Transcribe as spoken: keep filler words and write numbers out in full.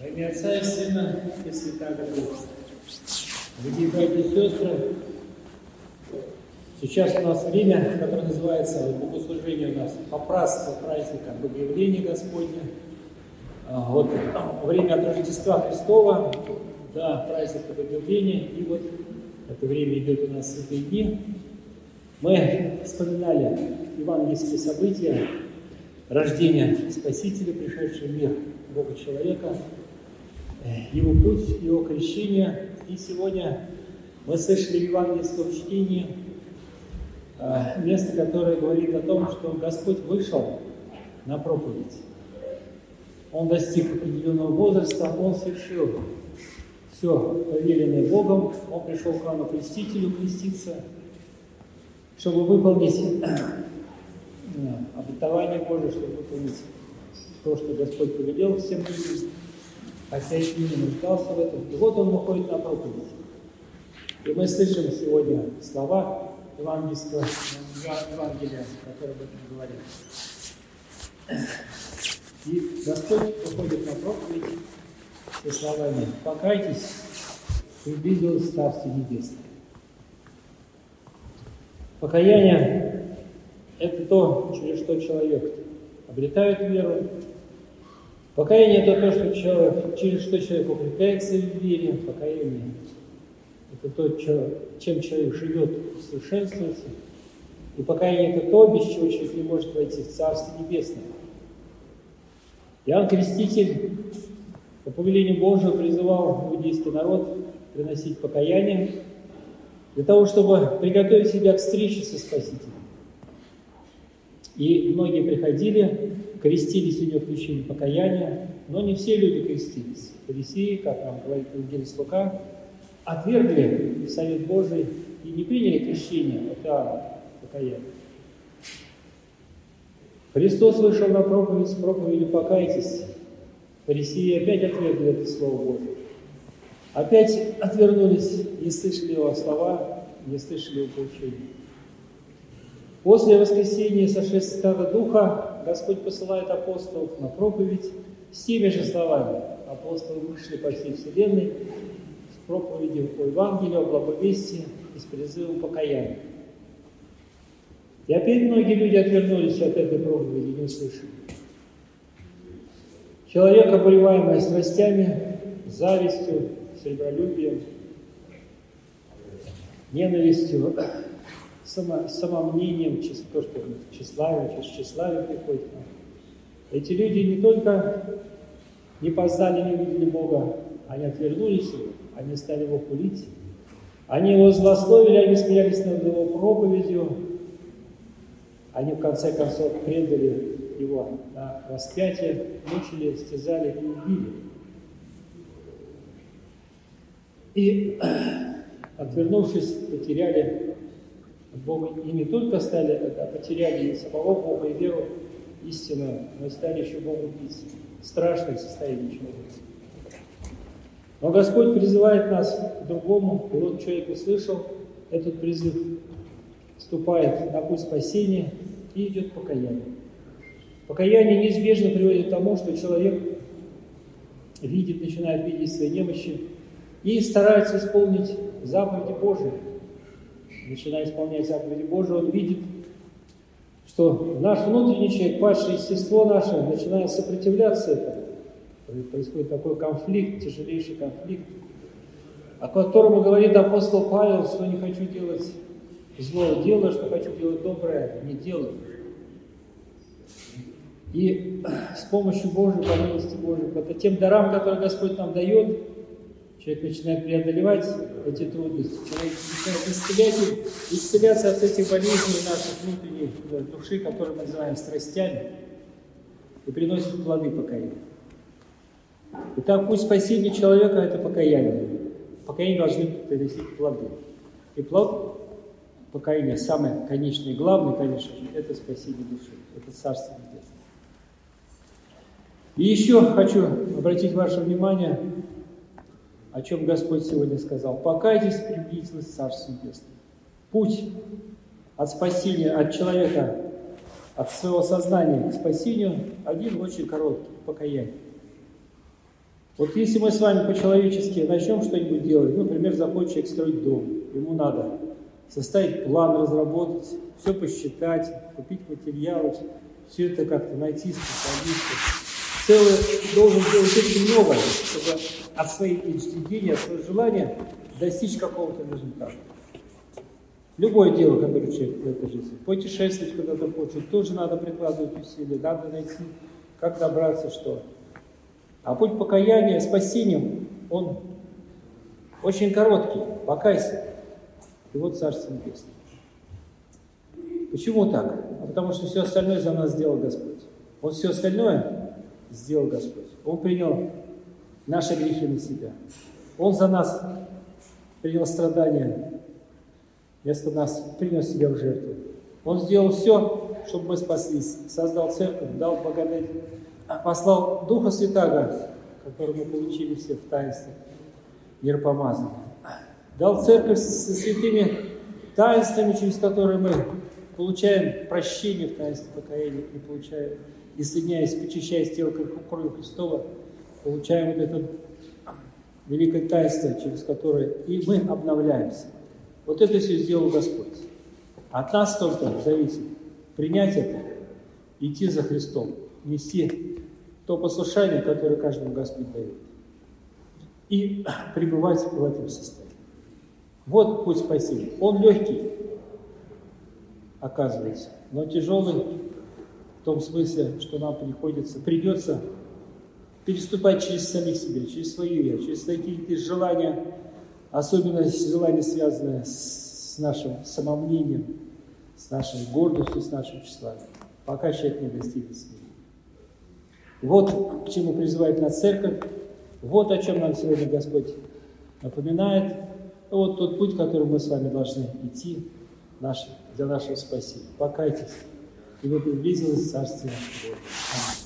Во имя Отца и Сына и Святаго Духа. Дорогие братья и сестры, сейчас у нас время, которое называется богослужение у нас попраство праздника Богоявления Господня. Вот время от Рождества Христова до праздника Богоявления, и вот это время идет у нас в эти дни. Мы вспоминали евангельские события рождения Спасителя, пришедшего в мир Бога-человека, его путь, его крещение. И сегодня мы слышали в евангельском чтении место, которое говорит о том, что Господь вышел на проповедь. Он достиг определенного возраста, Он совершил все повеленное Богом, Он пришел к Иоанну Крестителю креститься, чтобы выполнить обетование Божие, чтобы выполнить то, что Господь повелел всем людям, хотя и не нуждался в этом. И вот Он выходит на проповедь. И мы слышим сегодня слова евангельского Евангелия, которые об этом говорят. И Господь выходит на проповедь со словами: «Покайтесь, приблизилось Царствие Небесное». Покаяние – это то, через что человек обретает веру. Покаяние – это то, что человек, через что человек укрепляется в вере. Покаяние – это то, чем человек живет и совершенствуется. И покаяние – это то, без чего человек не может войти в Царствие Небесное. Иоанн Креститель по повелению Божию призывал иудейский народ приносить покаяние для того, чтобы приготовить себя к встрече со Спасителем. И многие приходили, крестились у него в течение покаяния, но не все люди крестились. Фарисеи, как нам говорит евангелист Лука, отвергли совет Божий и не приняли крещение от Иоанна, покаяния. Христос вышел на проповедь с проповедью «Покайтесь». Фарисеи опять отвергли это Слово Божие. Опять отвернулись, не слышали Его слова, не слышали Его поучения. После воскресения и сошествия Святаго Духа Господь посылает апостолов на проповедь с теми же словами. Апостолы вышли по всей вселенной с проповедью о Евангелии, о благовестии и с призывом покаяния. И опять многие люди отвернулись от этой проповеди и не услышали. Человек, обуреваемый страстями, завистью, сребролюбием, ненавистью, само, самомнением, то, что тщеславие, тщеславие приходит к нам. Эти люди не только не познали, не увидели Бога, они отвернулись Его, они стали Его хулить, они Его злословили, они смеялись над Его проповедью, они в конце концов предали Его на распятие, мучили, стязали и убили. И, отвернувшись, потеряли Бога, и не только стали, а потеряли и самого Бога, и веру истинную, но и стали еще Богу убийцами. Страшное состояние человека. Но Господь призывает нас к другому, и вот человек услышал этот призыв, вступает на путь спасения и идет покаяние. Покаяние неизбежно приводит к тому, что человек видит, начинает видеть свои немощи и старается исполнить заповеди Божии. Начиная исполнять заповеди Божии, он видит, что наш внутренний человек, падшее естество наше, начинает сопротивляться этому. Происходит такой конфликт, тяжелейший конфликт, о котором говорит апостол Павел, что не хочу делать злое дело, что хочу делать доброе, не делаю. И с помощью Божией, по милости Божией, по тем дарам, которые Господь нам дает, человек начинает преодолевать эти трудности, человек начинает исцелять, исцеляться от этих болезней наших внутренних души, которые мы называем страстями, и приносит плоды покаяния. Итак, путь спасения человека – это покаяние. Покаяние должны приносить плоды. И плод покаяния, самый конечный и главный, конечно же, это спасение души, это Царство Небесное. И еще хочу обратить ваше внимание, о чем Господь сегодня сказал. «Покайтесь, приблизилось Царство Небесное». Путь от спасения, от человека, от своего сознания к спасению один очень короткий – покаяние. Вот если мы с вами по-человечески начнем что-нибудь делать, ну, например, захочет человек строить дом, ему надо составить план, разработать, все посчитать, купить материалы, все это как-то найти специалистов. Целый должен делать очень много, чтобы от своих идей, от своего желания достичь какого-то результата. Любое дело, которое человек в этой жизни, путешествовать куда-то хочет, тоже надо прикладывать усилия, надо найти, как добраться, что. А путь покаяния, спасением, он очень короткий. Покайся, и вот Царство Небесное. Почему так? А потому что все остальное за нас сделал Господь. Вот все остальное сделал Господь. Он принял наши грехи на себя. Он за нас принял страдания, вместо нас принял себя в жертву. Он сделал все, чтобы мы спаслись. Создал церковь, дал благодать, послал Духа Святаго, который мы получили все в таинстве миропомазания. Дал церковь со святыми таинствами, через которые мы получаем прощение в таинстве покаяния и получаем, и соединяясь, почищаясь тело кровью Христова, получаем вот это великое таинство, через которое и мы обновляемся. Вот это все сделал Господь. От нас только зависит принять это, идти за Христом, нести то послушание, которое каждому Господь дает, и пребывать в этом состоянии. Вот путь спасения. Он легкий, оказывается, но тяжелый в том смысле, что нам приходится, придется переступать через самих себя, через свое я, через свои какие-то желания, особенно желания, связанные с нашим самомнением, с нашей гордостью, с нашим тщеславием, пока человек не достигнет смирения. Вот к чему призывает нас Церковь, вот о чем нам сегодня Господь напоминает. Вот тот путь, который мы с вами должны идти для нашего спасения. Покайтесь, и вы приблизились к Царствию Божьему.